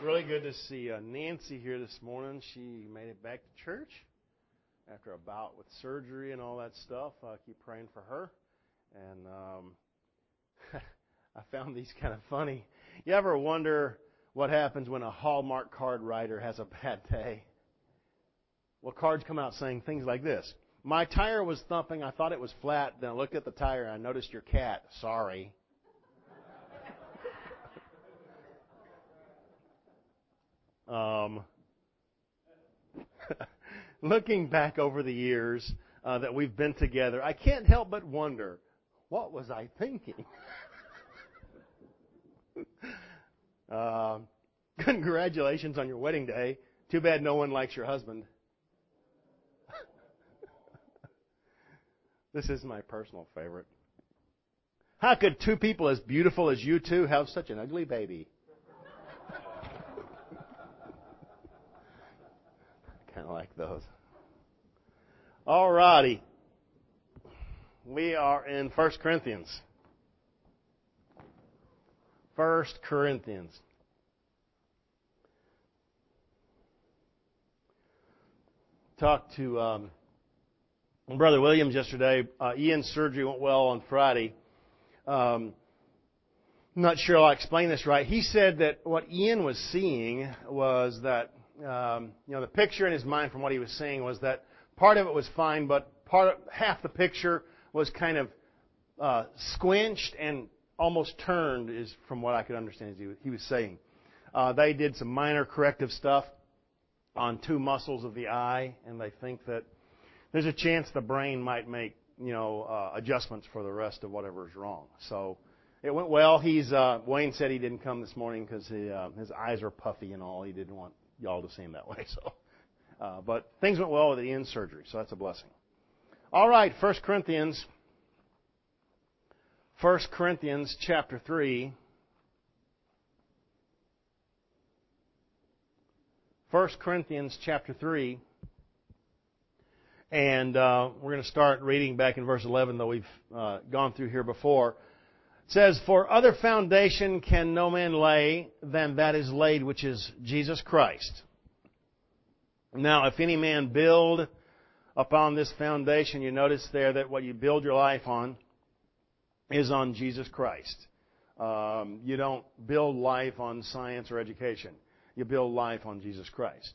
Really good to see Nancy here this morning. She made it back to church after a bout with surgery and all that stuff. Keep praying for her. And I found these kind of funny. You ever wonder what happens when a Hallmark card writer has a bad day? Well, cards come out saying things like this. My tire was thumping. I thought it was flat. Then I looked at the tire and I noticed your cat. Sorry. Looking back over the years that we've been together, I can't help but wonder, what was I thinking? Congratulations on your wedding day. Too bad no one likes your husband. This is my personal favorite. How could two people as beautiful as you two have such an ugly baby? Kind of like those. All righty. We are in 1 Corinthians. 1 Corinthians. Talked to Brother Williams yesterday. Ian's surgery went well on Friday. I'm not sure I'll explain this right. He said that what Ian was seeing was that the picture in his mind from what he was seeing was that part of it was fine, but half the picture was kind of squinched and almost turned, is from what I could understand he was saying. They did some minor corrective stuff on two muscles of the eye, and they think that there's a chance the brain might make adjustments for the rest of whatever's wrong. So it went well. Wayne said he didn't come this morning because his eyes are puffy and all. He didn't want y'all to see him that way. So, but things went well with the Ian surgery, so that's a blessing. All right, 1 Corinthians chapter 3. 1 Corinthians chapter 3. And we're going to start reading back in verse 11, though we've gone through here before. It says, For other foundation can no man lay than that is laid, which is Jesus Christ. Now, if any man build upon this foundation, you notice there that what you build your life on is on Jesus Christ. You don't build life on science or education. You build life on Jesus Christ.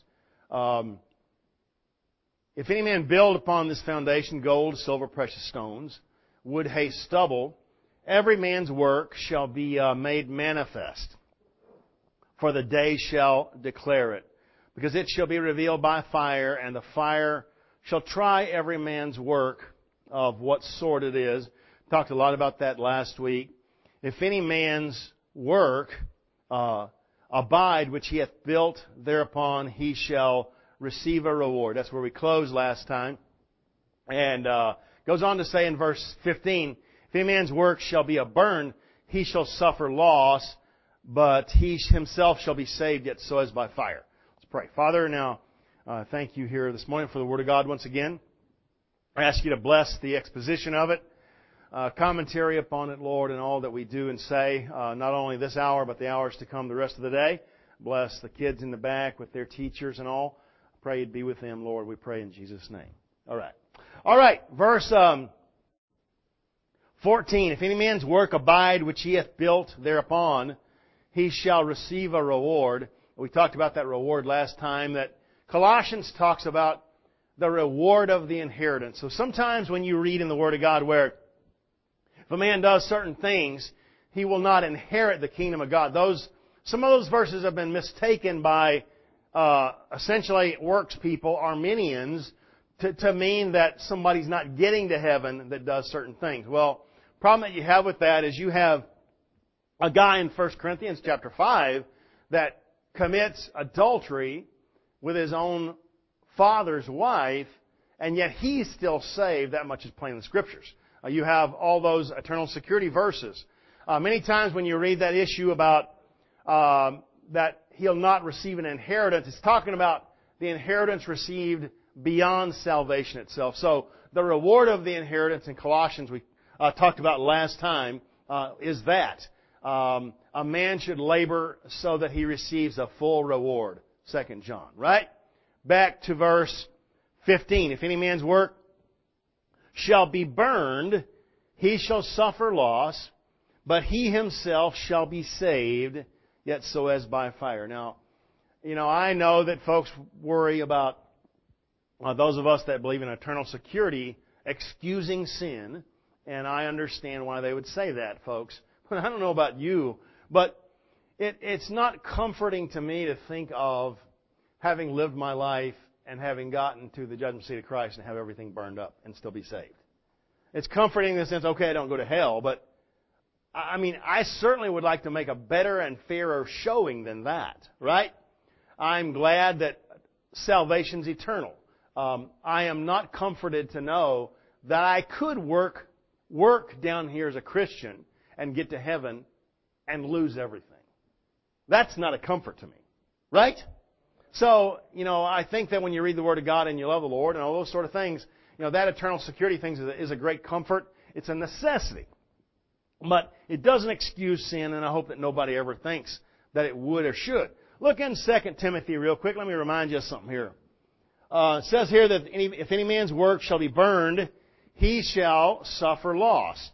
If any man build upon this foundation gold, silver, precious stones, wood, hay, stubble, every man's work shall be made manifest, for the day shall declare it, because it shall be revealed by fire, and the fire shall try every man's work of what sort it is. Talked a lot about that last week. If any man's work abide, which he hath built thereupon, he shall receive a reward. That's where we closed last time. And goes on to say in verse 15, if any man's work shall be a burn, he shall suffer loss, but he himself shall be saved, yet so as by fire. Let's pray. Father, now thank you here this morning for the Word of God once again. I ask you to bless the exposition of it, commentary upon it, Lord, and all that we do and say, not only this hour, but the hours to come the rest of the day. Bless the kids in the back with their teachers and all. Pray you'd be with them, Lord. We pray in Jesus' name. All right. Verse 14. If any man's work abide which he hath built thereupon, he shall receive a reward. We talked about that reward last time, that Colossians talks about the reward of the inheritance. So sometimes when you read in the Word of God where if a man does certain things, he will not inherit the kingdom of God. Some of those verses have been mistaken by essentially works people, Arminians, to mean that somebody's not getting to heaven that does certain things. Well, the problem that you have with that is you have a guy in 1 Corinthians chapter 5 that commits adultery with his own father's wife, and yet he's still saved. That much is plain in the Scriptures. You have all those eternal security verses. Many times when you read that issue about that he'll not receive an inheritance, it's talking about the inheritance received beyond salvation itself. So the reward of the inheritance in Colossians we talked about last time is that. A man should labor so that he receives a full reward. 2 John, right? Back to verse 15. If any man's work shall be burned, he shall suffer loss, but he himself shall be saved, yet so as by fire. Now, I know that folks worry about those of us that believe in eternal security excusing sin, and I understand why they would say that, folks. But I don't know about you, but it's not comforting to me to think of having lived my life and having gotten to the judgment seat of Christ and have everything burned up and still be saved. It's comforting in the sense, okay, I don't go to hell, but I certainly would like to make a better and fairer showing than that, right? I'm glad that salvation's eternal. I am not comforted to know that I could work down here as a Christian and get to heaven and lose everything. That's not a comfort to me, right? So, I think that when you read the Word of God and you love the Lord and all those sort of things, that eternal security thing is a great comfort. It's a necessity. But it doesn't excuse sin, and I hope that nobody ever thinks that it would or should. Look in 2 Timothy real quick. Let me remind you of something here. It says here that if any man's work shall be burned, he shall suffer loss.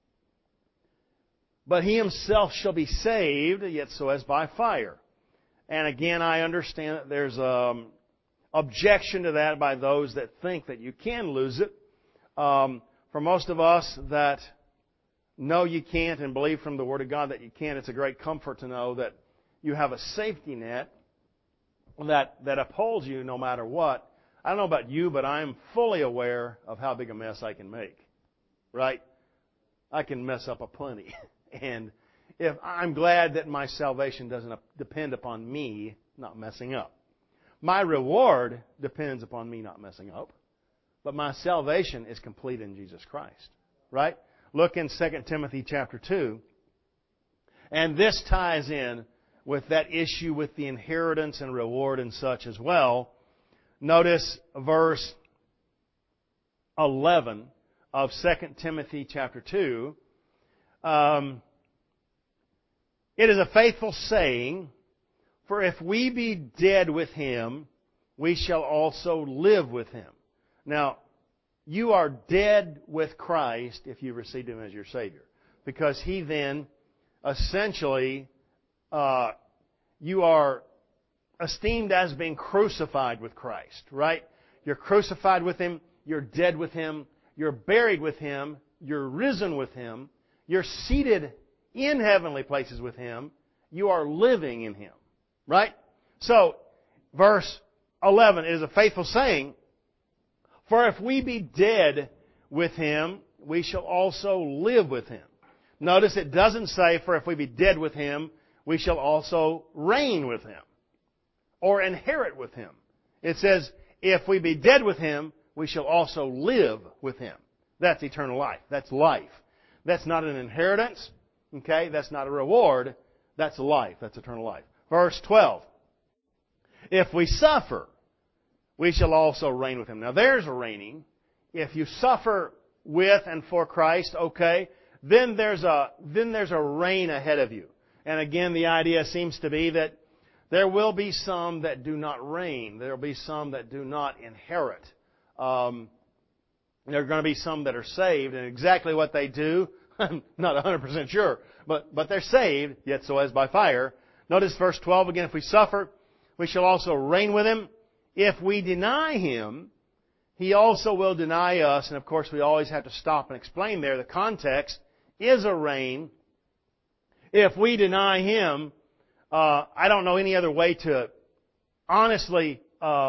But he himself shall be saved, yet so as by fire. And again, I understand that there's objection to that by those that think that you can lose it. For most of us that know you can't and believe from the Word of God that you can, it's a great comfort to know that you have a safety net that upholds you no matter what. I don't know about you, but I'm fully aware of how big a mess I can make. Right? I can mess up a plenty. And if I'm glad that my salvation doesn't depend upon me not messing up. My reward depends upon me not messing up. But my salvation is complete in Jesus Christ. Right? Look in 2 Timothy chapter 2. And this ties in with that issue with the inheritance and reward and such as well. Notice verse 11 of 2 Timothy chapter 2. It is a faithful saying, for if we be dead with Him, we shall also live with Him. Now, you are dead with Christ if you received Him as your Savior. Because He then, essentially, you are esteemed as being crucified with Christ, right? You're crucified with Him, you're dead with Him, you're buried with Him, you're risen with Him, you're seated in heavenly places with Him, you are living in Him, right? So, verse 11 is a faithful saying, for if we be dead with Him, we shall also live with Him. Notice it doesn't say, for if we be dead with Him, we shall also reign with Him or inherit with Him. It says, if we be dead with Him, we shall also live with Him. That's eternal life. That's life. That's not an inheritance. Okay? That's not a reward. That's life. That's eternal life. Verse 12. If we suffer, we shall also reign with Him. Now there's a reigning. If you suffer with and for Christ, okay, then there's a reign ahead of you. And again, the idea seems to be that there will be some that do not reign. There will be some that do not inherit. There are going to be some that are saved, and exactly what they do, I'm not 100% sure. But they're saved, yet so as by fire. Notice verse 12 again, if we suffer, we shall also reign with Him. If we deny Him, He also will deny us. And of course, we always have to stop and explain there. The context is a reign. If we deny Him, I don't know any other way to honestly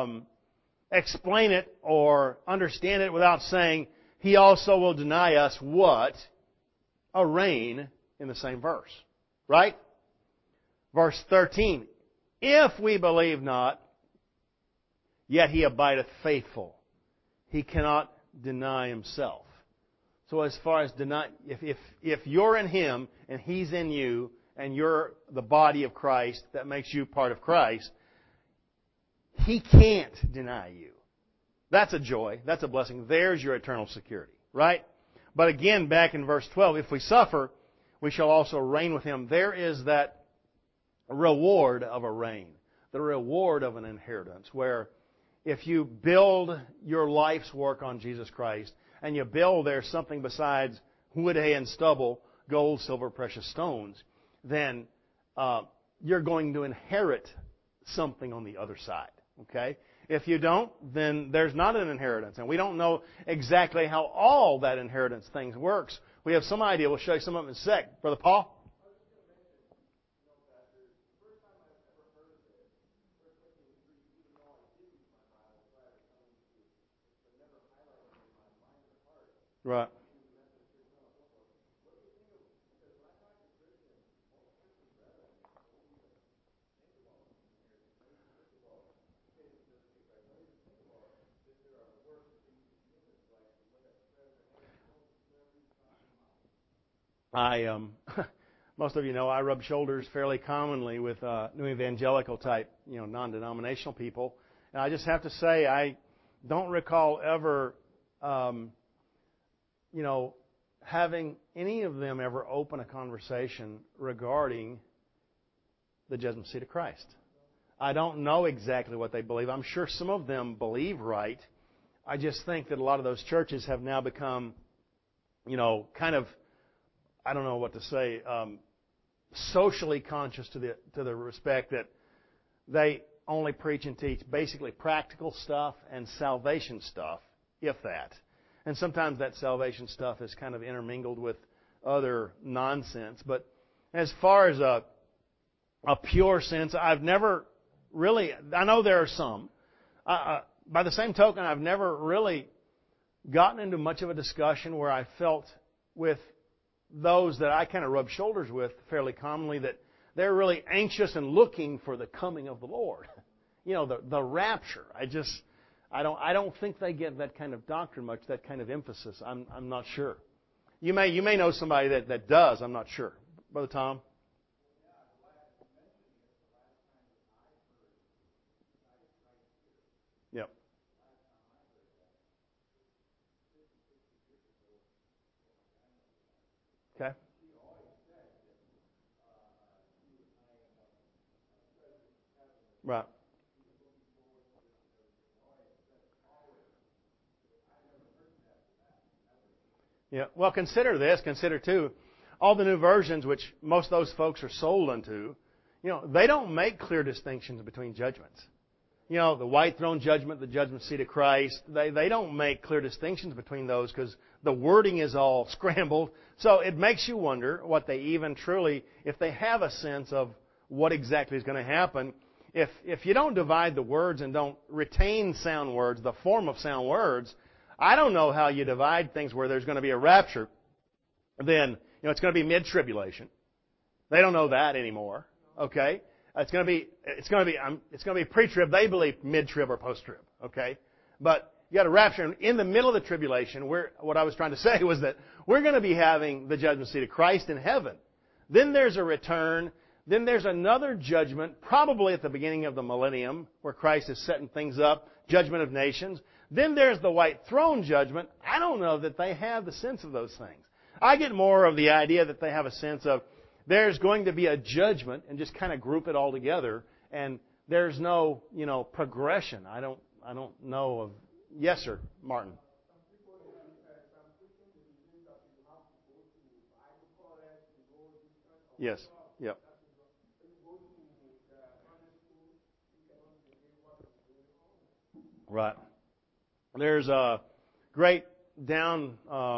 explain it or understand it without saying He also will deny us what? A reign in the same verse. Right? Verse 13. If we believe not, yet He abideth faithful. He cannot deny Himself. So as far as if you're in Him and He's in you and you're the body of Christ that makes you part of Christ, He can't deny you. That's a joy. That's a blessing. There's your eternal security. Right? But again, back in verse 12, if we suffer, we shall also reign with Him. There is that reward of a reign, the reward of an inheritance, where if you build your life's work on Jesus Christ, and you build there something besides wood, hay, and stubble, gold, silver, precious stones, then you're going to inherit something on the other side. Okay? If you don't, then there's not an inheritance. And we don't know exactly how all that inheritance thing works. We have some idea. We'll show you some of them in a sec. Brother Paul? Right. Most of you know I rub shoulders fairly commonly with New Evangelical type, non-denominational people. And I just have to say, I don't recall ever, having any of them ever open a conversation regarding the judgment seat of Christ. I don't know exactly what they believe. I'm sure some of them believe right. I just think that a lot of those churches have now become, kind of, I don't know what to say, socially conscious to the respect that they only preach and teach basically practical stuff and salvation stuff, if that. And sometimes that salvation stuff is kind of intermingled with other nonsense. But as far as a pure sense, I've never really, I know there are some. By the same token, I've never really gotten into much of a discussion where I felt with those that I kind of rub shoulders with fairly commonly that they're really anxious and looking for the coming of the Lord. The rapture. I don't think they get that kind of doctrine much, that kind of emphasis. I'm not sure. You may know somebody that does. I'm not sure. Brother Tom? Yep. Okay. Right. Yeah. Well, consider this. Consider, too, all the new versions, which most of those folks are sold unto, they don't make clear distinctions between judgments. The white throne judgment, the judgment seat of Christ, they don't make clear distinctions between those because the wording is all scrambled. So it makes you wonder what they even truly, if they have a sense of what exactly is going to happen. If you don't divide the words and don't retain sound words, the form of sound words, I don't know how you divide things where there's going to be a rapture. Then, it's going to be mid-tribulation. They don't know that anymore. Okay? It's going to be pre-trib. They believe mid-trib or post-trib. Okay? But you got a rapture in the middle of the tribulation. What I was trying to say was that we're going to be having the judgment seat of Christ in heaven. Then there's a return. Then there's another judgment, probably at the beginning of the millennium, where Christ is setting things up, judgment of nations. Then there's the white throne judgment. I don't know that they have the sense of those things. I get more of the idea that they have a sense of there's going to be a judgment and just kind of group it all together, and there's no, progression. I don't know of. Yes, sir, Martin. Yes. Yep. Right. There's a great down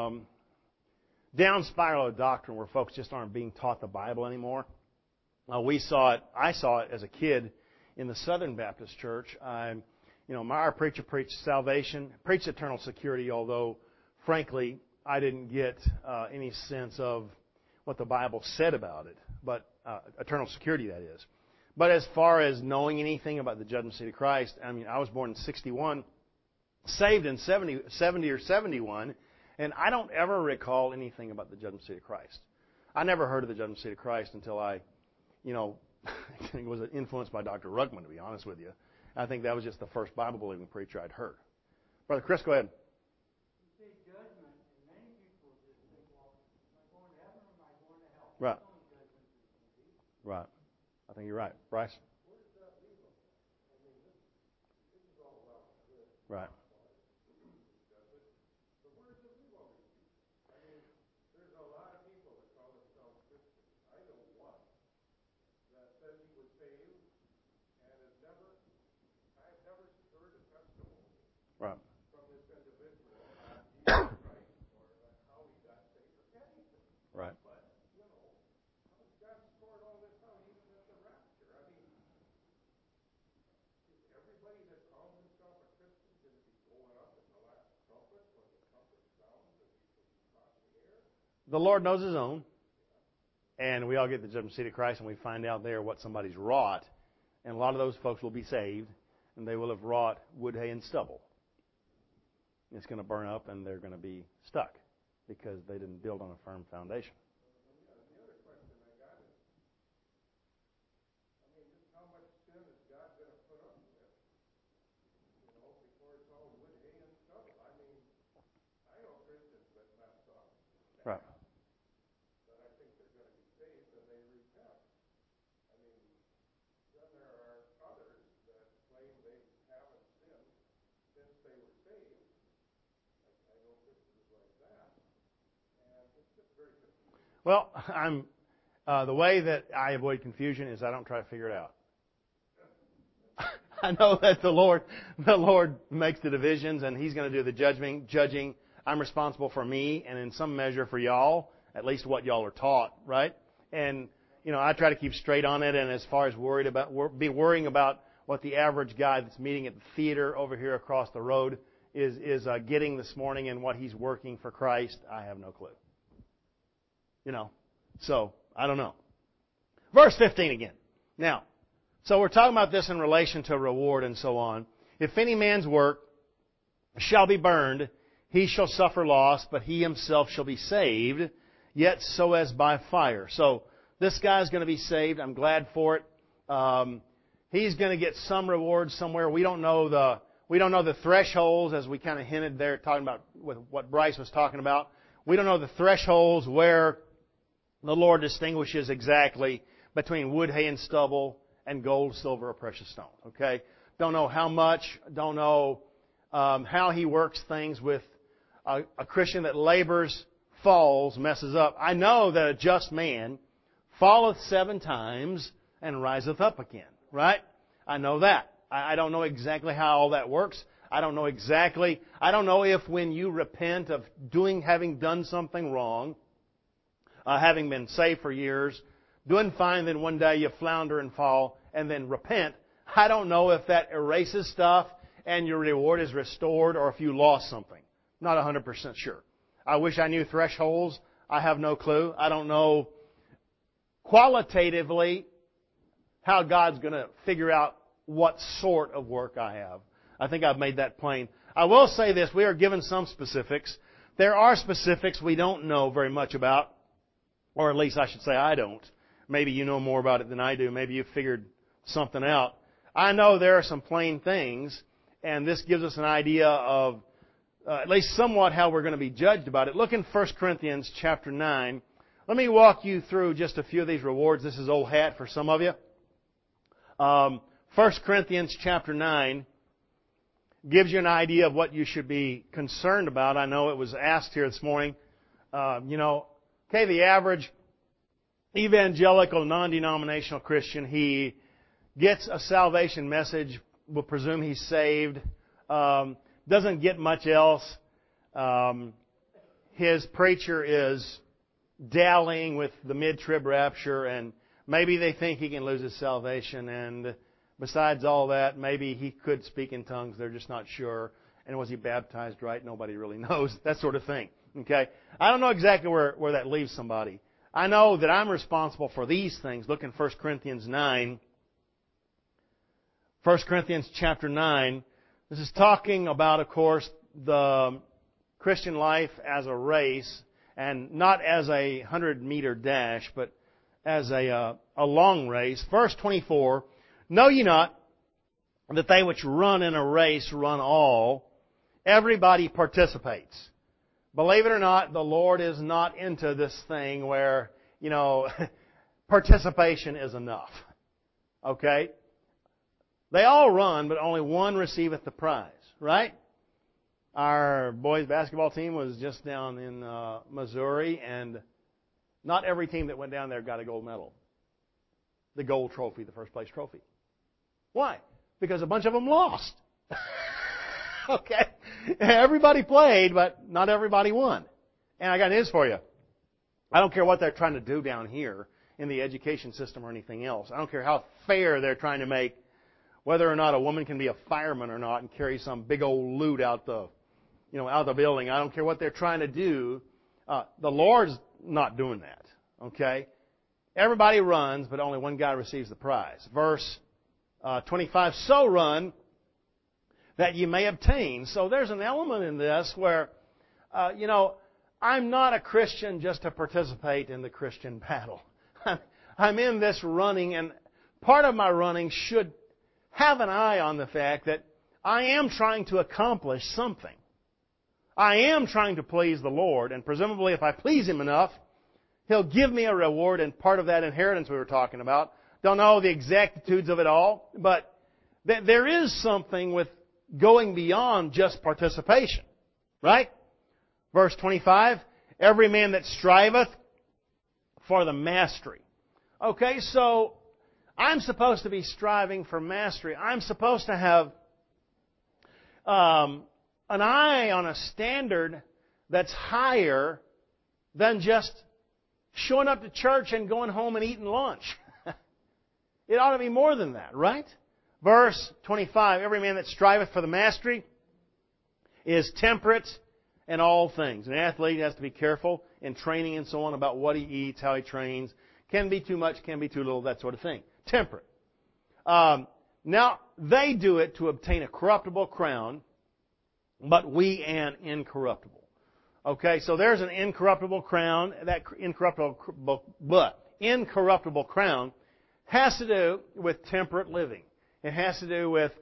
spiral of doctrine where folks just aren't being taught the Bible anymore. I saw it as a kid in the Southern Baptist Church. Our preacher preached salvation, preached eternal security, although, frankly, I didn't get any sense of what the Bible said about it, but eternal security, that is. But as far as knowing anything about the judgment seat of Christ, I was born in 61, saved in 70 or 71, and I don't ever recall anything about the judgment seat of Christ. I never heard of the judgment seat of Christ until I was influenced by Dr. Ruckman, to be honest with you. I think that was just the first Bible-believing preacher I'd heard. Brother Chris, go ahead. Right. Right. I think you're right. Bryce? Right. Right. Right. The Lord knows His own, and we all get the judgment seat of Christ, and we find out there what somebody's wrought, and a lot of those folks will be saved, and they will have wrought wood, hay, and stubble. It's going to burn up, and they're going to be stuck because they didn't build on a firm foundation. Right. Well, the way that I avoid confusion is I don't try to figure it out. I know that the Lord makes the divisions, and He's going to do the judging. I'm responsible for me, and in some measure for y'all, at least what y'all are taught, right? And I try to keep straight on it. And as far as worrying about what the average guy that's meeting at the theater over here across the road is getting this morning and what he's working for Christ, I have no clue. So I don't know. Verse 15 again. Now, so we're talking about this in relation to reward and so on. If any man's work shall be burned, he shall suffer loss, but he himself shall be saved, yet so as by fire. So this guy's going to be saved. I'm glad for it. He's going to get some reward somewhere. We don't know the thresholds, as we kind of hinted there, talking about with what Bryce was talking about. We don't know the thresholds where the Lord distinguishes exactly between wood, hay, and stubble and gold, silver, or precious stone. Okay? Don't know how much. Don't know how He works things with a Christian that labors, falls, messes up. I know that a just man falleth 7 times and riseth up again. Right? I know that. I don't know exactly how all that works. I don't know if when you repent of having done something wrong, having been saved for years, doing fine, then one day you flounder and fall, and then repent. I don't know if that erases stuff and your reward is restored, or if you lost something. Not 100% sure. I wish I knew thresholds. I have no clue. I don't know qualitatively how God's going to figure out what sort of work I have. I think I've made that plain. I will say this. We are given some specifics. There are specifics we don't know very much about, or at least I should say I don't. Maybe you know more about it than I do. Maybe you've figured something out. I know there are some plain things, and this gives us an idea of at least somewhat how we're going to be judged about it. Look in 1 Corinthians chapter 9. Let me walk you through just a few of these rewards. This is old hat for some of you. 1 Corinthians chapter 9 gives you an idea of what you should be concerned about. I know it was asked here this morning. The average evangelical, non-denominational Christian, he gets a salvation message, will presume he's saved, doesn't get much else. His preacher is dallying with the mid-trib rapture, and maybe they think he can lose his salvation, and besides all that, maybe he could speak in tongues, they're just not sure. And was he baptized right? Nobody really knows. That sort of thing. Okay? I don't know exactly where that leaves somebody. I know that I'm responsible for these things. Look in 1 Corinthians 9. 1 Corinthians chapter 9. This is talking about, of course, the Christian life as a race, and not as a 100-meter dash, but as a long race. Verse 24. Know ye not that they which run in a race run all? Everybody participates. Believe it or not, the Lord is not into this thing where, participation is enough. Okay? They all run, but only one receiveth the prize, right? Our boys basketball team was just down in Missouri, and not every team that went down there got a gold medal. The gold trophy, the first place trophy. Why? Because a bunch of them lost. Okay? Everybody played, but not everybody won. And I got news for you. I don't care what they're trying to do down here in the education system or anything else. I don't care how fair they're trying to make whether or not a woman can be a fireman or not and carry some big old loot out the building. I don't care what they're trying to do. The Lord's not doing that. Okay? Everybody runs, but only one guy receives the prize. Verse 25, so run that you may obtain. So there's an element in this where, I'm not a Christian just to participate in the Christian battle. I'm in this running, and part of my running should have an eye on the fact that I am trying to accomplish something. I am trying to please the Lord, and presumably if I please Him enough, He'll give me a reward, and part of that inheritance we were talking about. Don't know the exactitudes of it all, but there is something with going beyond just participation. Right? Verse 25, every man that striveth for the mastery. Okay, so I'm supposed to be striving for mastery. I'm supposed to have an eye on a standard that's higher than just showing up to church and going home and eating lunch. It ought to be more than that, right? Verse 25, every man that striveth for the mastery is temperate in all things. An athlete has to be careful in training and so on about what he eats, how he trains. Can be too much, can be too little, that sort of thing. Temperate. Now, they do it to obtain a corruptible crown, but we an incorruptible. Okay, so there's an incorruptible crown. That incorruptible crown has to do with temperate living. It has to do with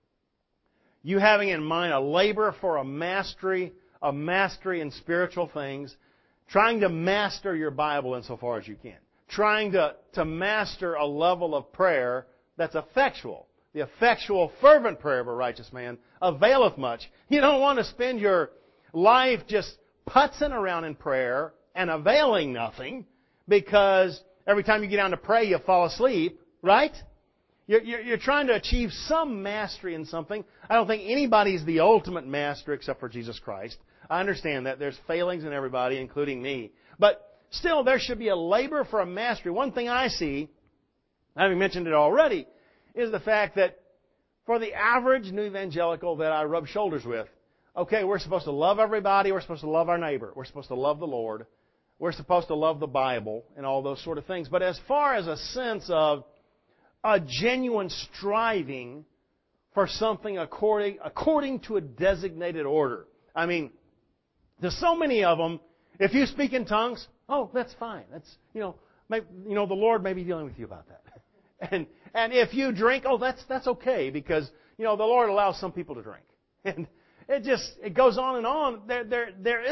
you having in mind a labor for a mastery in spiritual things, trying to master your Bible insofar as you can. Trying to master a level of prayer that's effectual. The effectual, fervent prayer of a righteous man availeth much. You don't want to spend your life just putzing around in prayer and availing nothing because every time you get down to pray you fall asleep, right? You're trying to achieve some mastery in something. I don't think anybody's the ultimate master except for Jesus Christ. I understand that. There's failings in everybody, including me. But still, there should be a labor for a mastery. One thing I see, having mentioned it already, is the fact that for the average new evangelical that I rub shoulders with, okay, we're supposed to love everybody, we're supposed to love our neighbor, we're supposed to love the Lord, we're supposed to love the Bible, and all those sort of things. But as far as a sense of a genuine striving for something according to a designated order. I mean, there's so many of them. If you speak in tongues, oh, that's fine. That's the Lord may be dealing with you about that. And if you drink, oh, that's okay because the Lord allows some people to drink. And it goes on and on. There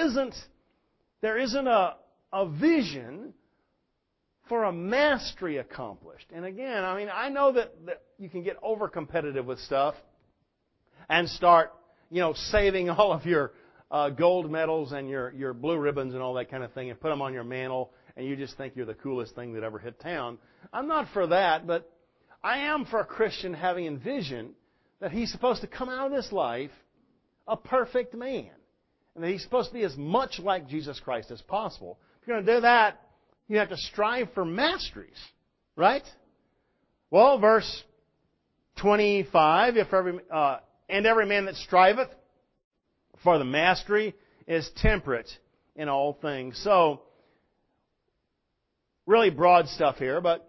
isn't a vision for a mastery accomplished. And again, I mean, I know that you can get over competitive with stuff and start, saving all of your gold medals and your blue ribbons and all that kind of thing and put them on your mantle and you just think you're the coolest thing that ever hit town. I'm not for that, but I am for a Christian having envisioned that he's supposed to come out of this life a perfect man. And that he's supposed to be as much like Jesus Christ as possible. If you're going to do that, you have to strive for masteries, right? Well, verse 25, and every man that striveth for the mastery is temperate in all things. So, really broad stuff here, but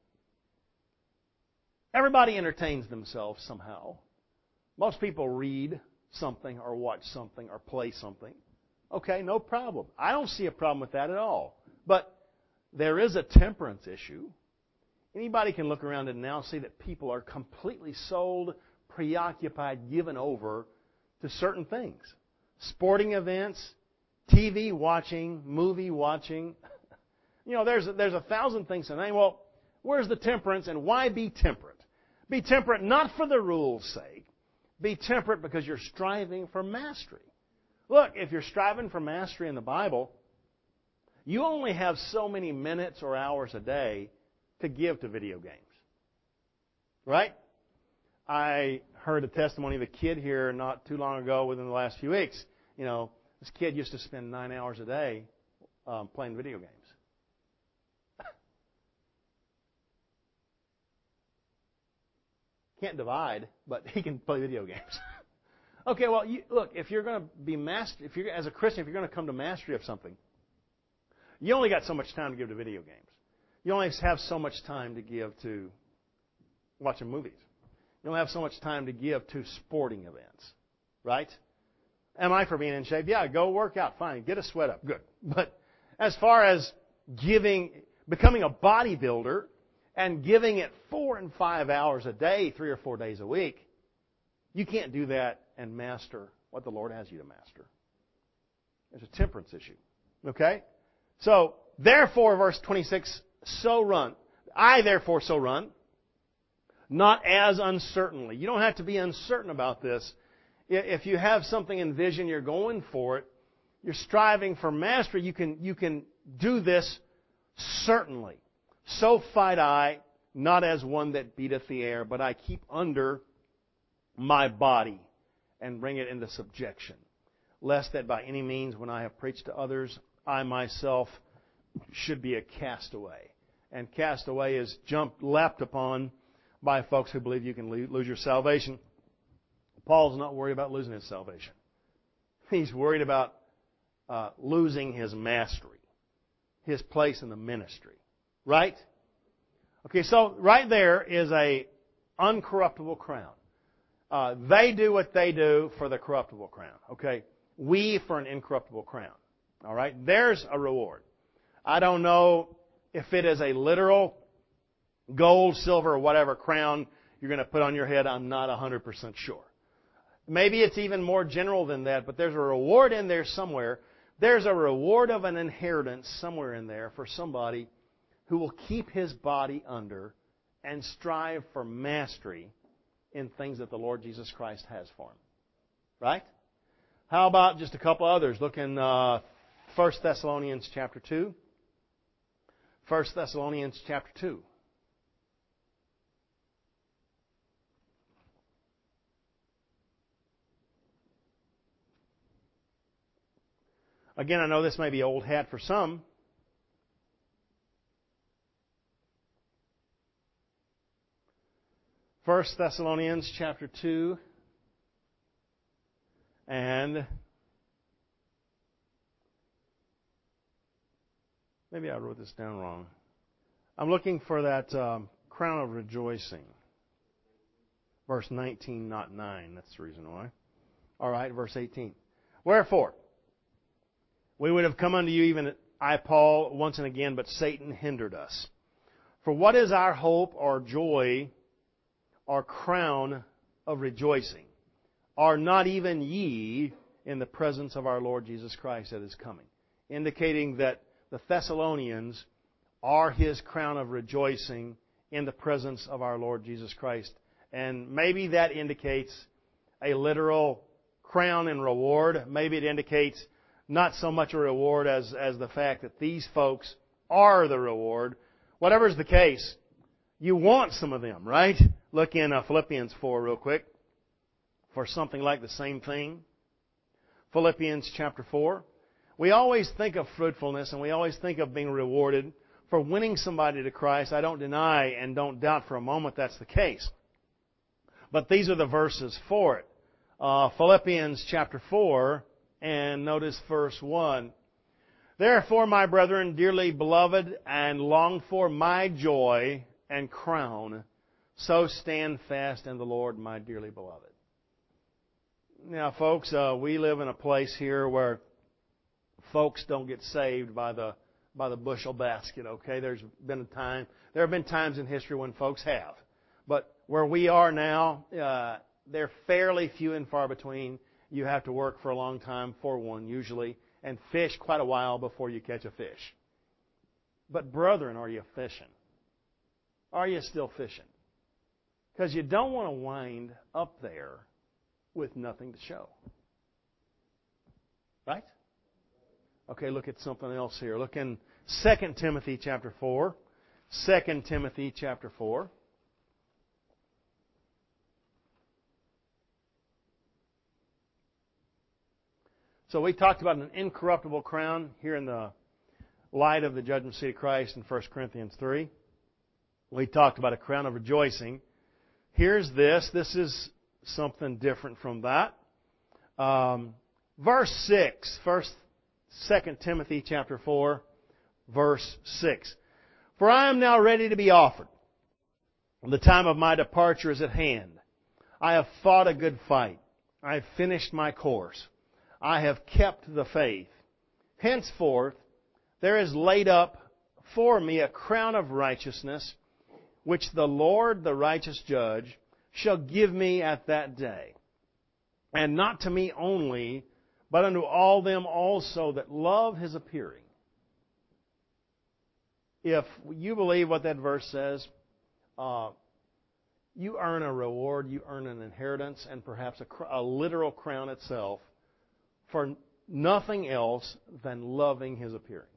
everybody entertains themselves somehow. Most people read something or watch something or play something. Okay, no problem. I don't see a problem with that at all. But there is a temperance issue. Anybody can look around and now see that people are completely sold, preoccupied, given over to certain things. Sporting events, TV watching, movie watching. There's 1,000 things to name. Well, where's the temperance, and why be temperate? Be temperate not for the rule's sake. Be temperate because you're striving for mastery. Look, if you're striving for mastery in the Bible, you only have so many minutes or hours a day to give to video games. Right? I heard a testimony of a kid here not too long ago, within the last few weeks. This kid used to spend 9 hours a day playing video games. Can't divide, but he can play video games. Okay, well, look, if you're going to be as a Christian, if you're going to come to mastery of something, you only got so much time to give to video games. You only have so much time to give to watching movies. You don't have so much time to give to sporting events, right? Am I for being in shape? Yeah, go work out, fine. Get a sweat up, good. But as far as becoming a bodybuilder and giving it 4 and 5 hours a day, 3 or 4 days a week, you can't do that and master what the Lord has you to master. There's a temperance issue, okay? So, therefore, verse 26, I therefore so run, not as uncertainly. You don't have to be uncertain about this. If you have something in vision, you're going for it, you're striving for mastery, you can do this certainly. So fight I, not as one that beateth the air, but I keep under my body and bring it into subjection, lest that by any means, when I have preached to others, I myself should be a castaway. And castaway is leapt upon by folks who believe you can lose your salvation. Paul's not worried about losing his salvation. He's worried about losing his mastery, his place in the ministry. Right? Okay, so right there is a uncorruptible crown. They do what they do for the corruptible crown. Okay? We for an incorruptible crown. All right? There's a reward. I don't know if it is a literal gold, silver, or whatever crown you're going to put on your head. I'm not 100% sure. Maybe it's even more general than that, but there's a reward in there somewhere. There's a reward of an inheritance somewhere in there for somebody who will keep his body under and strive for mastery in things that the Lord Jesus Christ has for him. Right? How about just a couple others? Look in 1 Thessalonians chapter 2. 1 Thessalonians chapter 2. Again, I know this may be old hat for some. First Thessalonians chapter 2, and maybe I wrote this down wrong. I'm looking for that crown of rejoicing. Verse 19, not 9. That's the reason why. All right, verse 18. Wherefore, we would have come unto you, even I, Paul, once and again, but Satan hindered us. For what is our hope or joy or crown of rejoicing? Are not even ye in the presence of our Lord Jesus Christ that is coming? Indicating that the Thessalonians are His crown of rejoicing in the presence of our Lord Jesus Christ. And maybe that indicates a literal crown and reward. Maybe it indicates not so much a reward as the fact that these folks are the reward. Whatever's the case, you want some of them, right? Look in Philippians 4 real quick for something like the same thing. Philippians chapter 4. We always think of fruitfulness and we always think of being rewarded for winning somebody to Christ. I don't deny and don't doubt for a moment that's the case. But these are the verses for it. Philippians chapter 4, and notice verse 1. Therefore, my brethren, dearly beloved and longed for, my joy and crown, so stand fast in the Lord, my dearly beloved. Now, folks, we live in a place here where folks don't get saved by the bushel basket. Okay, there have been times in history when folks have, but where we are now, they're fairly few and far between. You have to work for a long time for one, usually, and fish quite a while before you catch a fish. But brethren, are you fishing? Are you still fishing? Because you don't want to wind up there with nothing to show. Right? Okay, look at something else here. Look in 2 Timothy chapter 4. 2 Timothy chapter 4. So we talked about an incorruptible crown here in the light of the judgment seat of Christ in 1 Corinthians 3. We talked about a crown of rejoicing. Here's this. This is something different from that. Verse 6, 2 Timothy chapter 4, verse 6. For I am now ready to be offered. The time of my departure is at hand. I have fought a good fight. I have finished my course. I have kept the faith. Henceforth, there is laid up for me a crown of righteousness, which the Lord, the righteous judge, shall give me at that day. And not to me only, but unto all them also that love His appearing. If you believe what that verse says, you earn a reward, you earn an inheritance, and perhaps a literal crown itself for nothing else than loving His appearing.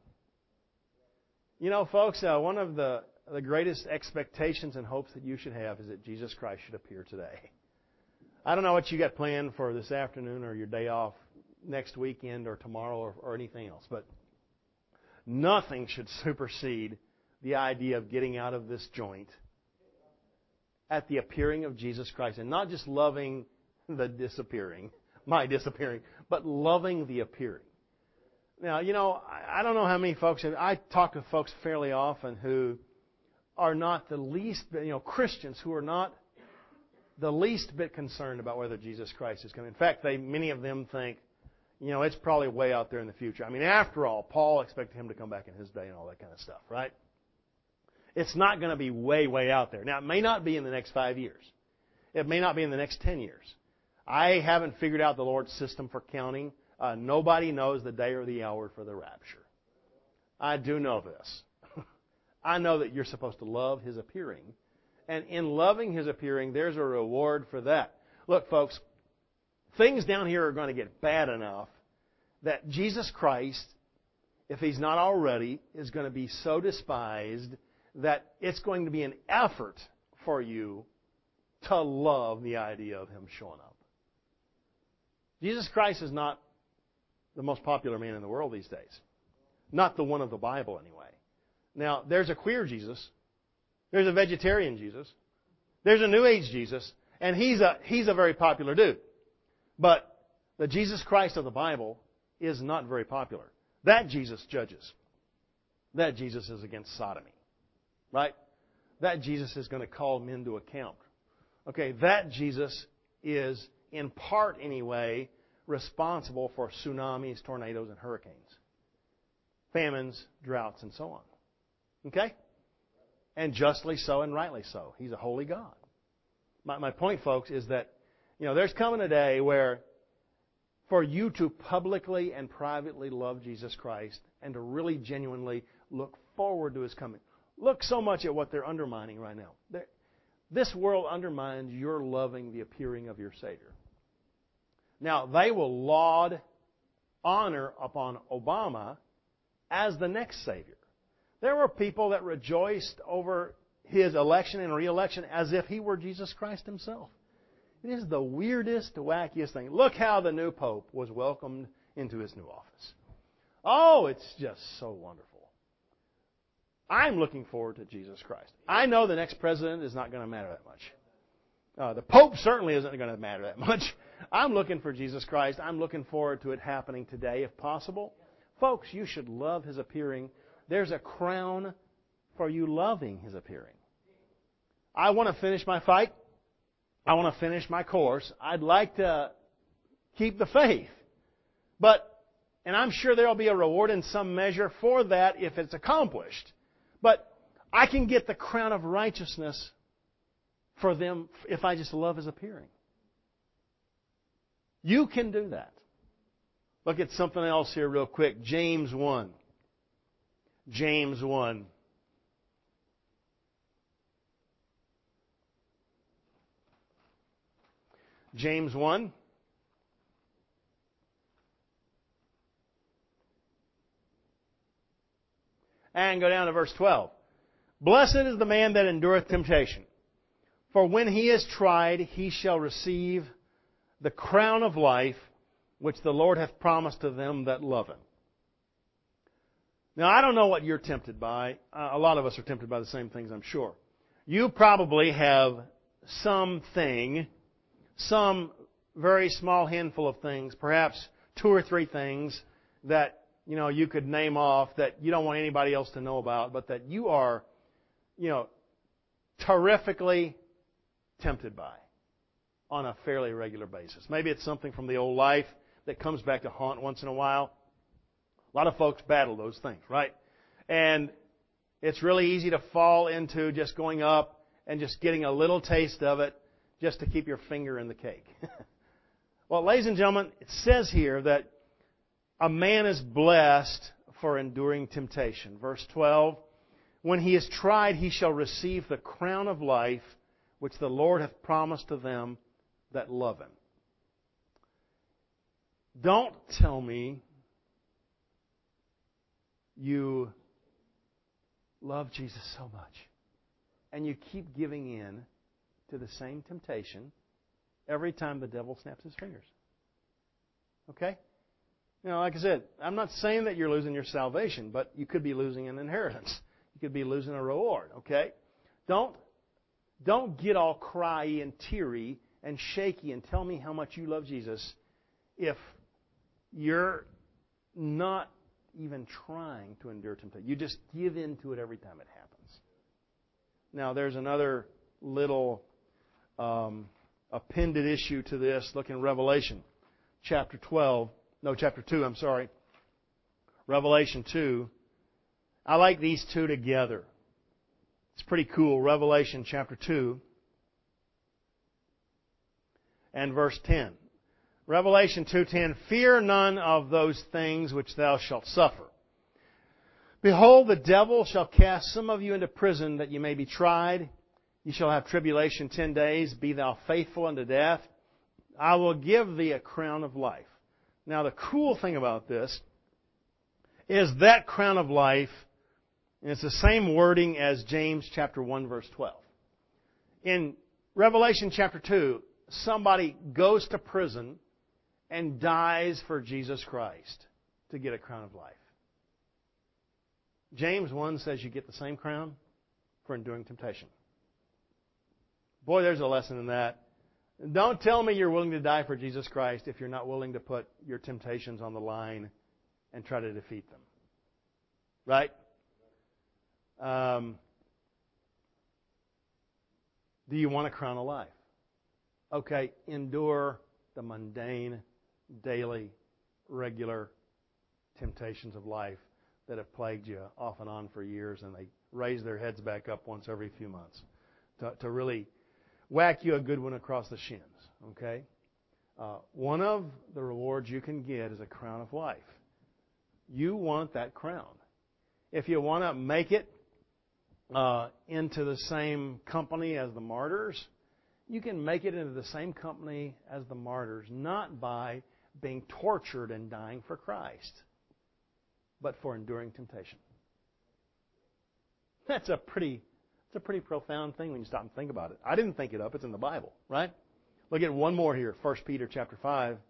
You know, folks, one of the greatest expectations and hopes that you should have is that Jesus Christ should appear today. I don't know what you got planned for this afternoon or your day off next weekend or tomorrow or anything else, but nothing should supersede the idea of getting out of this joint at the appearing of Jesus Christ, and not just loving the disappearing, my disappearing, but loving the appearing. Now, you know, I don't know how many folks I talk to folks fairly often who are not the least bit, Christians who are not the least bit concerned about whether Jesus Christ is coming. In fact, many of them think, it's probably way out there in the future. I mean, after all, Paul expected Him to come back in his day and all that kind of stuff, right? It's not going to be way, way out there. Now, it may not be in the next 5 years. It may not be in the next 10 years. I haven't figured out the Lord's system for counting. Nobody knows the day or the hour for the rapture. I do know this. I know that you're supposed to love His appearing. And in loving His appearing, there's a reward for that. Look, folks, things down here are going to get bad enough that Jesus Christ, if He's not already, is going to be so despised that it's going to be an effort for you to love the idea of Him showing up. Jesus Christ is not the most popular man in the world these days. Not the one of the Bible, anyway. Now, there's a queer Jesus. There's a vegetarian Jesus. There's a New Age Jesus. And he's a very popular dude. But the Jesus Christ of the Bible is not very popular. That Jesus judges. That Jesus is against sodomy. Right? That Jesus is going to call men to account. Okay, that Jesus is, in part anyway, responsible for tsunamis, tornadoes, and hurricanes. Famines, droughts, and so on. Okay? And justly so and rightly so. He's a holy God. My point, folks, is that, there's coming a day where for you to publicly and privately love Jesus Christ and to really genuinely look forward to His coming. Look so much at what they're undermining right now. This world undermines your loving the appearing of your Savior. Now, they will laud honor upon Obama as the next Savior. There were people that rejoiced over his election and re-election as if he were Jesus Christ Himself. It is the weirdest, wackiest thing. Look how the new Pope was welcomed into his new office. Oh, it's just so wonderful. I'm looking forward to Jesus Christ. I know the next president is not going to matter that much. The Pope certainly isn't going to matter that much. I'm looking for Jesus Christ. I'm looking forward to it happening today, if possible. Folks, you should love His appearing. There's a crown for you loving His appearing. I want to finish my fight. I want to finish my course. I'd like to keep the faith. And I'm sure there will be a reward in some measure for that if it's accomplished. But I can get the crown of righteousness for them if I just love His appearing. You can do that. Look at something else here real quick. James 1. James 1. James 1. And go down to verse 12. Blessed is the man that endureth temptation, for when he is tried, he shall receive the crown of life, which the Lord hath promised to them that love Him. Now, I don't know what you're tempted by. A lot of us are tempted by the same things, I'm sure. You probably have something, some very small handful of things, perhaps 2 or 3 things that, you could name off that you don't want anybody else to know about, but that you are, terrifically tempted by on a fairly regular basis. Maybe it's something from the old life that comes back to haunt once in a while. A lot of folks battle those things, right? And it's really easy to fall into just going up and just getting a little taste of it just to keep your finger in the cake. Well, ladies and gentlemen, it says here that a man is blessed for enduring temptation. Verse 12, when he is tried, he shall receive the crown of life, which the Lord hath promised to them that love Him. Don't tell me you love Jesus so much and you keep giving in to the same temptation every time the devil snaps his fingers. Okay? Like I said, I'm not saying that you're losing your salvation, but you could be losing an inheritance. You could be losing a reward. Okay? Don't get all cryy and teary and shaky and tell me how much you love Jesus if you're not even trying to endure temptation. You just give in to it every time it happens. Now, there's another little appended issue to this. Look in Revelation chapter 2, Revelation 2. I like these two together. It's pretty cool. Revelation chapter 2 and verse 10. Revelation 2:10, fear none of those things which thou shalt suffer. Behold, the devil shall cast some of you into prison that you may be tried. You shall have tribulation 10 days. Be thou faithful unto death. I will give thee a crown of life. Now, the cool thing about this is that crown of life, and it's the same wording as James chapter 1, verse 12. In Revelation chapter 2, somebody goes to prison and dies for Jesus Christ to get a crown of life. James 1 says you get the same crown for enduring temptation. Boy, there's a lesson in that. Don't tell me you're willing to die for Jesus Christ if you're not willing to put your temptations on the line and try to defeat them. Right? Do you want a crown of life? Okay, endure the mundane, daily, regular temptations of life that have plagued you off and on for years, and they raise their heads back up once every few months to really whack you a good one across the shins. Okay? One of the rewards you can get is a crown of life. You want that crown. If you want to make it into the same company as the martyrs, you can make it into the same company as the martyrs, not by being tortured and dying for Christ, but for enduring temptation. That's a pretty profound thing when you stop and think about it. I didn't think it up. It's in the Bible, right? Look at one more here, 1 Peter chapter 5.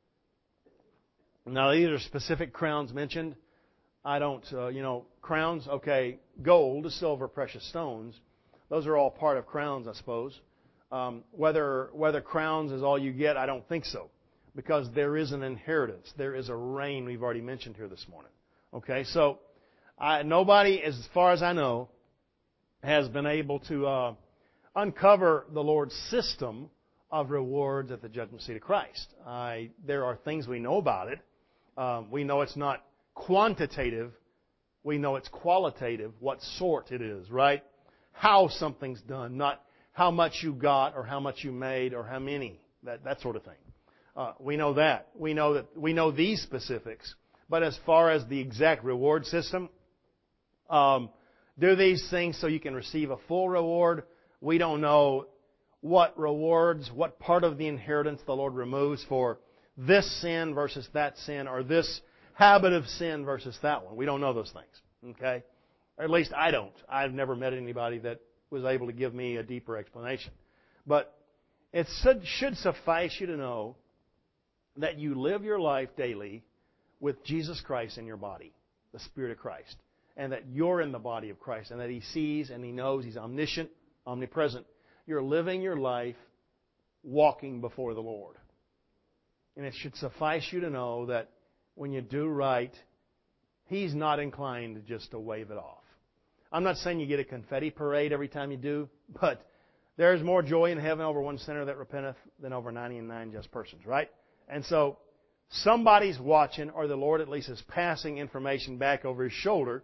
Now, these are specific crowns mentioned. I don't, crowns, okay, gold, silver, precious stones. Those are all part of crowns, I suppose. Whether crowns is all you get, I don't think so. Because there is an inheritance. There is a reign we've already mentioned here this morning. Okay, so nobody, as far as I know, has been able to uncover the Lord's system of rewards at the judgment seat of Christ. There are things we know about it. We know it's not quantitative. We know it's qualitative, what sort it is, right? How something's done, not how much you got or how much you made or how many, that sort of thing. We know that. We know these specifics. But as far as the exact reward system, Do these things so you can receive a full reward. We don't know what rewards, what part of the inheritance the Lord removes for this sin versus that sin, or this habit of sin versus that one. We don't know those things. Okay? Or at least I don't. I've never met anybody that was able to give me a deeper explanation. But it should suffice you to know that you live your life daily with Jesus Christ in your body, the Spirit of Christ, and that you're in the body of Christ, and that He sees and He knows, He's omniscient, omnipresent. You're living your life walking before the Lord. And it should suffice you to know that when you do right, He's not inclined just to wave it off. I'm not saying you get a confetti parade every time you do, but there's more joy in heaven over one sinner that repenteth than over 99 just persons, right? And so somebody's watching, or the Lord at least is passing information back over His shoulder.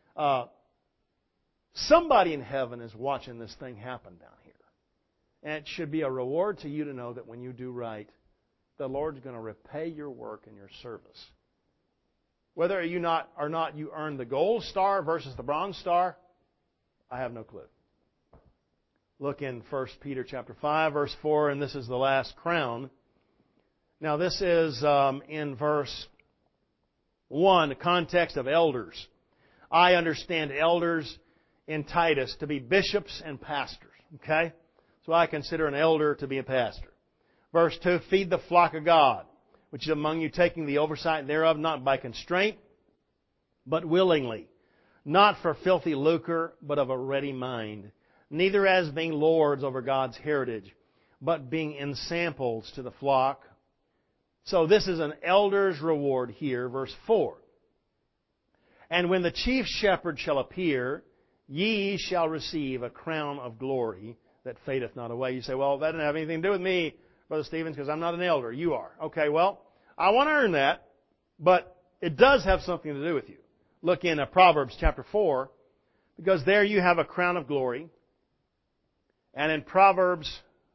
Somebody in heaven is watching this thing happen down here. And it should be a reward to you to know that when you do right, the Lord's going to repay your work and your service. Whether or not you earn the gold star versus the bronze star, I have no clue. Look in 1 Peter chapter 5, verse 4, and this is the last crown. Now this is in verse 1, the context of elders. I understand elders in Titus to be bishops and pastors. Okay? So I consider an elder to be a pastor. Verse 2, feed the flock of God, which is among you, taking the oversight thereof, not by constraint, but willingly, not for filthy lucre, but of a ready mind, neither as being lords over God's heritage, but being ensamples to the flock. So this is an elder's reward here, verse 4. And when the chief shepherd shall appear, ye shall receive a crown of glory that fadeth not away. You say, well, that doesn't have anything to do with me, Brother Stevens, because I'm not an elder. You are. Okay, well, I want to earn that, but it does have something to do with you. Look in Proverbs chapter 4, because there you have a crown of glory. And in Proverbs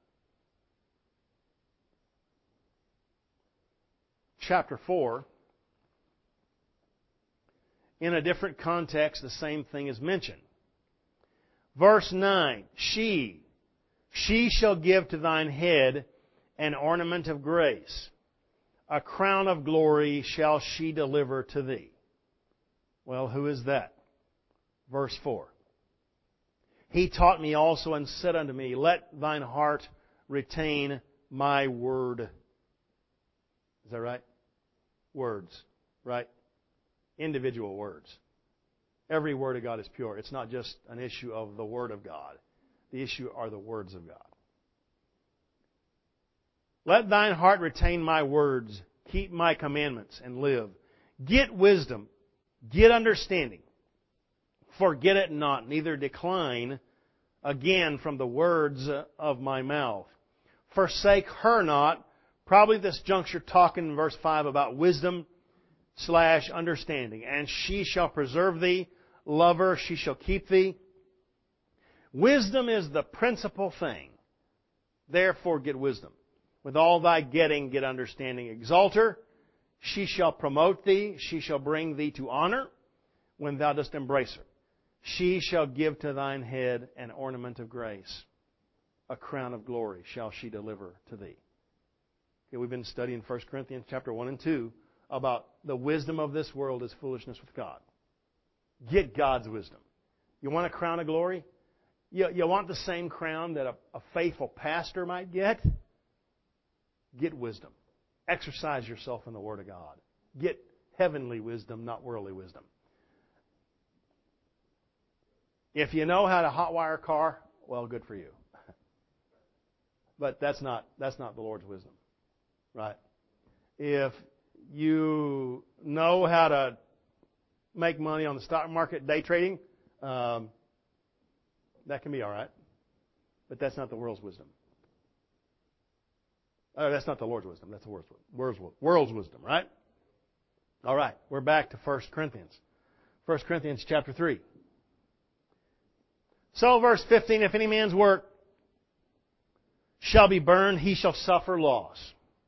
chapter 4, in a different context, the same thing is mentioned. Verse 9, She shall give to thine head an ornament of grace. A crown of glory shall she deliver to thee. Well, who is that? Verse 4. He taught me also and said unto me, let thine heart retain my word. Is that right? Words, right? Individual words. Every word of God is pure. It's not just an issue of the Word of God. The issue are the words of God. Let thine heart retain my words. Keep my commandments and live. Get wisdom. Get understanding. Forget it not, neither decline again from the words of my mouth. Forsake her not. Probably this juncture talking in verse 5 about wisdom / understanding. And she shall preserve thee. Love her, she shall keep thee. Wisdom is the principal thing. Therefore get wisdom. With all thy getting, get understanding. Exalt her. She shall promote thee. She shall bring thee to honor when thou dost embrace her. She shall give to thine head an ornament of grace. A crown of glory shall she deliver to thee. Okay, we've been studying 1 Corinthians chapter 1 and 2 about the wisdom of this world is foolishness with God. Get God's wisdom. You want a crown of glory? You want the same crown that a faithful pastor might get? Get wisdom. Exercise yourself in the Word of God. Get heavenly wisdom, not worldly wisdom. If you know how to hotwire a car, well, good for you. But that's not the Lord's wisdom, right? If you know how to make money on the stock market, day trading, that can be all right. But that's not the world's wisdom. That's not the Lord's wisdom. That's the world's wisdom, right? All right. We're back to 1 Corinthians. 1 Corinthians chapter 3. So, verse 15, if any man's work shall be burned, he shall suffer loss.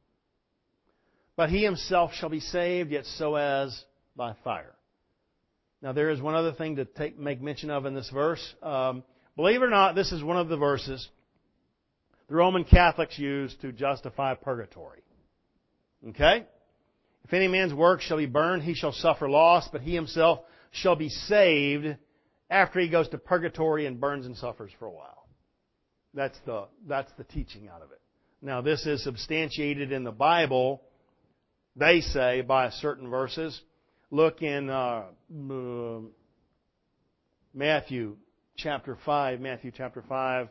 But he himself shall be saved, yet so as by fire. Now, there is one other thing to make mention of in this verse. Believe it or not, this is one of the verses the Roman Catholics use to justify purgatory. Okay? If any man's work shall be burned, he shall suffer loss, but he himself shall be saved after he goes to purgatory and burns and suffers for a while. That's the teaching out of it. Now, this is substantiated in the Bible, they say, by certain verses. Look in Matthew chapter 5. Matthew chapter 5.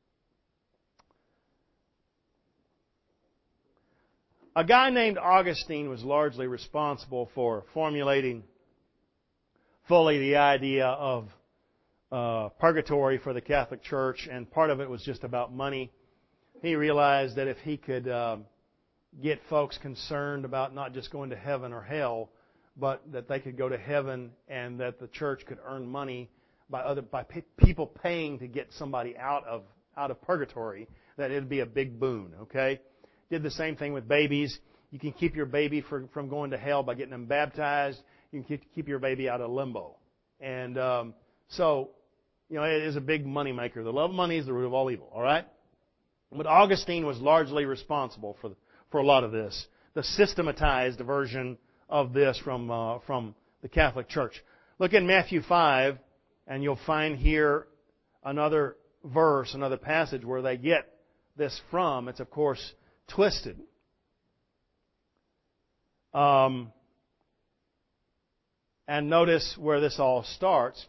A guy named Augustine was largely responsible for formulating fully the idea of purgatory for the Catholic Church, and part of it was just about money. He realized that if he could get folks concerned about not just going to heaven or hell, but that they could go to heaven and that the church could earn money by people paying to get somebody out of purgatory, that it'd be a big boon. Okay. Did the same thing with babies. You can keep your baby from going to hell by getting them baptized. You can keep your baby out of limbo. And so, it is a big money maker. The love of money is the root of all evil. All right? But Augustine was largely responsible for a lot of this. The systematized version of this from the Catholic Church. Look in Matthew 5, and you'll find here another verse, another passage where they get this from. It's, of course, twisted. And notice where this all starts.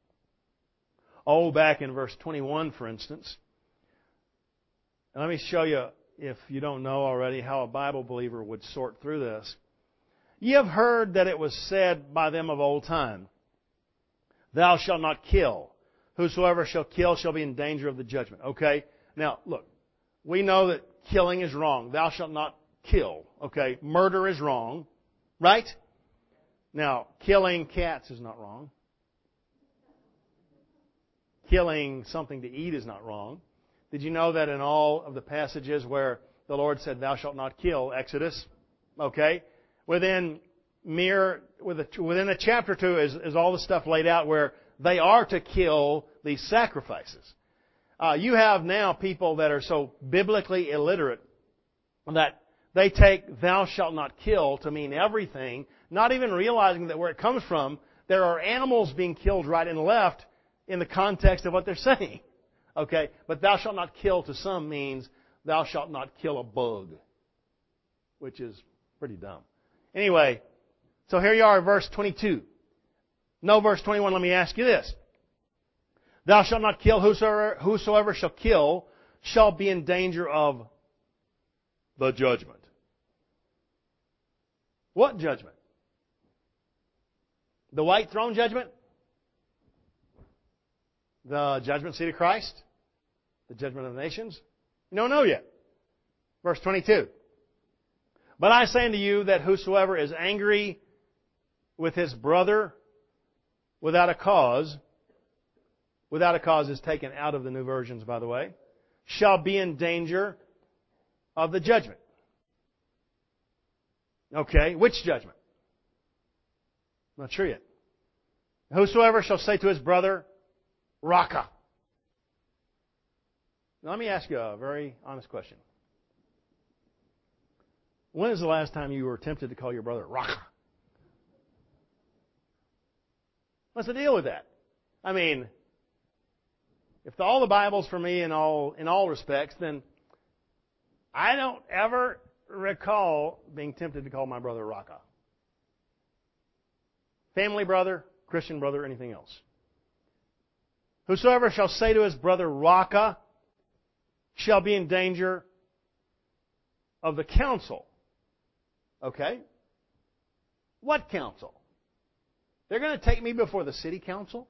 Back in verse 21, for instance. And let me show you, if you don't know already, how a Bible believer would sort through this. Ye have heard that it was said by them of old time, Thou shalt not kill. Whosoever shall kill shall be in danger of the judgment. Okay? Now, look. We know that killing is wrong. Thou shalt not kill. Okay? Murder is wrong. Right? Now, killing cats is not wrong. Killing something to eat is not wrong. Did you know that in all of the passages where the Lord said, Thou shalt not kill, Exodus, okay, within a chapter or two is all the stuff laid out where they are to kill these sacrifices. You have now people that are so biblically illiterate that they take Thou shalt not kill to mean everything, not even realizing that where it comes from, there are animals being killed right and left in the context of what they're saying. Okay? But Thou shalt not kill to some means Thou shalt not kill a bug, which is pretty dumb. Anyway, so here you are, verse 22. No, verse 21, let me ask you this. Thou shalt not kill, whosoever shall kill shall be in danger of the judgment. What judgment? The white throne judgment? The judgment seat of Christ? The judgment of the nations? You don't know yet. Verse 22. But I say unto you that whosoever is angry with his brother without a cause is taken out of the new versions, by the way, shall be in danger of the judgment. Okay, which judgment? Not sure yet. Whosoever shall say to his brother, Raka. Now let me ask you a very honest question. When is the last time you were tempted to call your brother Raka? What's the deal with that? I mean, if all the Bible's for me in all respects, then I don't ever recall being tempted to call my brother Raka. Family brother, Christian brother, anything else. Whosoever shall say to his brother Raka shall be in danger of the council. Okay? What council? They're going to take me before the city council?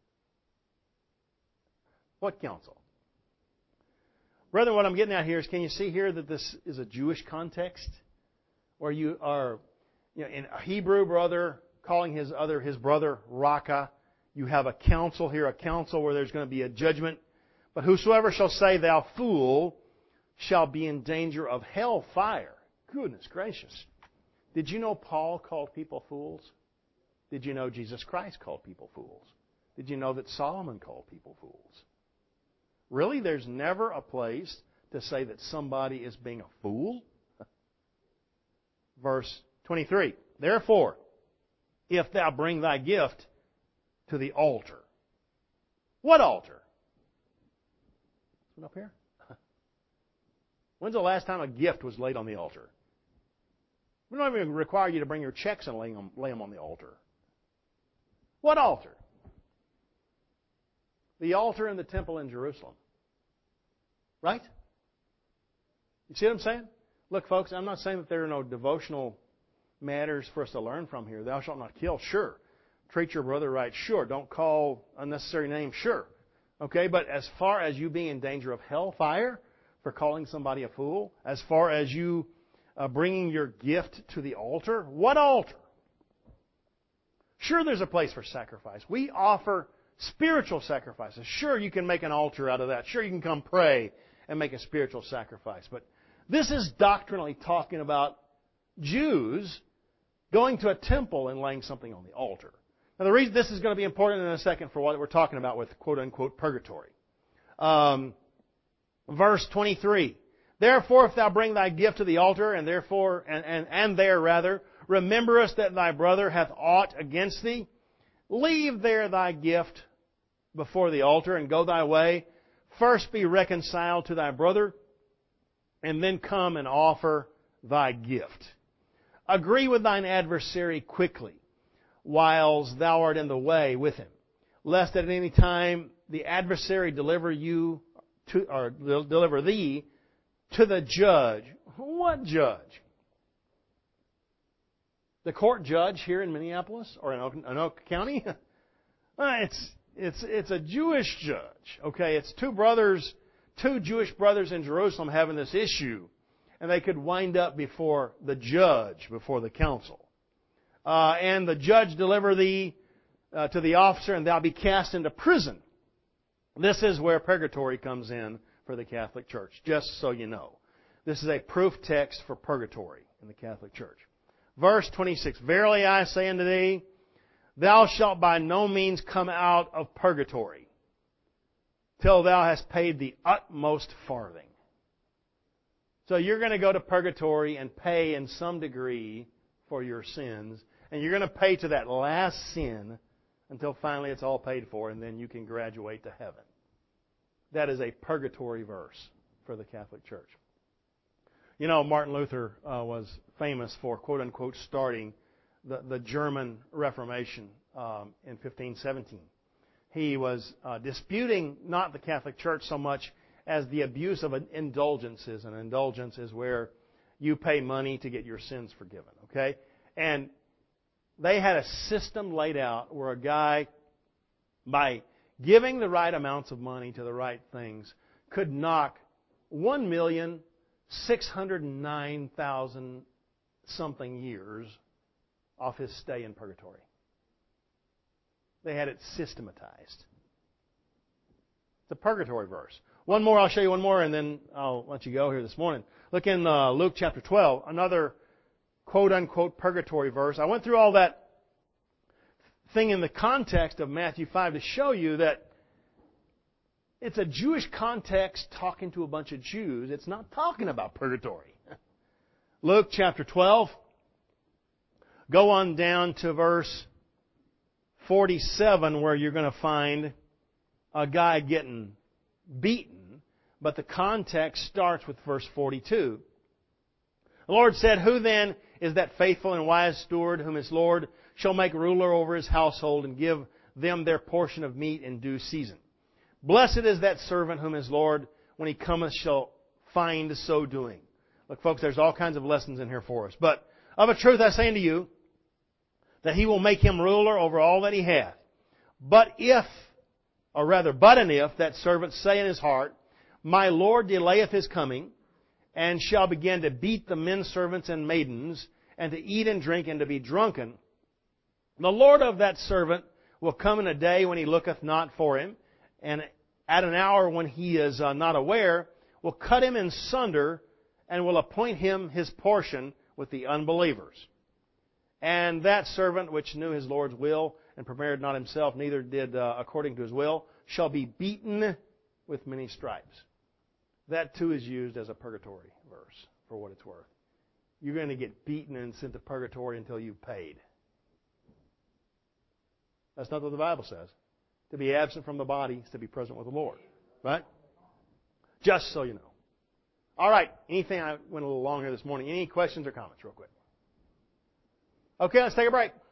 What council? Brethren, what I'm getting at here is, can you see here that this is a Jewish context? Where you are, in a Hebrew brother calling his brother Raka. You have a council here, a council where there's going to be a judgment. But whosoever shall say, Thou fool, shall be in danger of hell fire. Goodness gracious. Did you know Paul called people fools? Did you know Jesus Christ called people fools? Did you know that Solomon called people fools? Really, there's never a place to say that somebody is being a fool? Verse 23. Therefore, if thou bring thy gift to the altar. What altar? Up here? When's the last time a gift was laid on the altar? We don't even require you to bring your checks and lay them on the altar. What altar? The altar in the temple in Jerusalem. Right? You see what I'm saying? Look, folks, I'm not saying that there are no devotional matters for us to learn from here. Thou shalt not kill, sure. Treat your brother right, sure. Don't call unnecessary names, sure. Okay, but as far as you being in danger of hellfire for calling somebody a fool, as far as you bringing your gift to the altar, what altar? Sure, there's a place for sacrifice. We offer spiritual sacrifices. Sure, you can make an altar out of that. Sure, you can come pray and make a spiritual sacrifice. But this is doctrinally talking about Jews going to a temple and laying something on the altar. Now, the reason this is going to be important in a second for what we're talking about with quote-unquote purgatory. Verse 23. Therefore, if thou bring thy gift to the altar, and there, rememberest that thy brother hath aught against thee, leave there thy gift before the altar, and go thy way. First be reconciled to thy brother, and then come and offer thy gift. Agree with thine adversary quickly, whiles thou art in the way with him, lest at any time the adversary deliver thee to the judge. What judge? The court judge here in Minneapolis or in Anoka County? It's a Jewish judge. Okay, it's two Jewish brothers in Jerusalem having this issue, and they could wind up before the judge, before the council. And the judge deliver thee to the officer, and thou be cast into prison. This is where purgatory comes in for the Catholic Church, just so you know. This is a proof text for purgatory in the Catholic Church. Verse 26, Verily I say unto thee, thou shalt by no means come out of purgatory till thou hast paid the utmost farthing. So you're going to go to purgatory and pay in some degree for your sins, and you're going to pay to that last sin until finally it's all paid for, and then you can graduate to heaven. That is a purgatory verse for the Catholic Church. You know, Martin Luther was famous for, quote-unquote, starting the German Reformation in 1517. He was disputing not the Catholic Church so much as the abuse of indulgences. An indulgence is where you pay money to get your sins forgiven, okay? And they had a system laid out where a guy, by giving the right amounts of money to the right things, could knock 1,609,000 something years off his stay in purgatory. They had it systematized. It's a purgatory verse. One more, I'll show you one more, and then I'll let you go here this morning. Look in Luke chapter 12, another quote-unquote purgatory verse. I went through all that thing in the context of Matthew 5 to show you that it's a Jewish context talking to a bunch of Jews. It's not talking about purgatory. Luke chapter 12. Go on down to verse 47 where you're going to find a guy getting beaten. But the context starts with verse 42. The Lord said, Who then is that faithful and wise steward whom his Lord shall make ruler over his household and give them their portion of meat in due season? Blessed is that servant whom his Lord, when he cometh, shall find so doing. Look, folks, there's all kinds of lessons in here for us. But of a truth I say unto you, that he will make him ruler over all that he hath. But and if that servant say in his heart, My Lord delayeth his coming, and shall begin to beat the men servants and maidens, and to eat and drink, and to be drunken, the Lord of that servant will come in a day when he looketh not for him, and at an hour when he is not aware, will cut him in sunder, and will appoint him his portion with the unbelievers. And that servant which knew his Lord's will and prepared not himself, neither did according to his will, shall be beaten with many stripes. That too is used as a purgatory verse for what it's worth. You're going to get beaten and sent to purgatory until you've paid. That's not what the Bible says. To be absent from the body is to be present with the Lord. Right? Just so you know. All right. Anything, I went a little long here this morning. Any questions or comments real quick? Okay, let's take a break.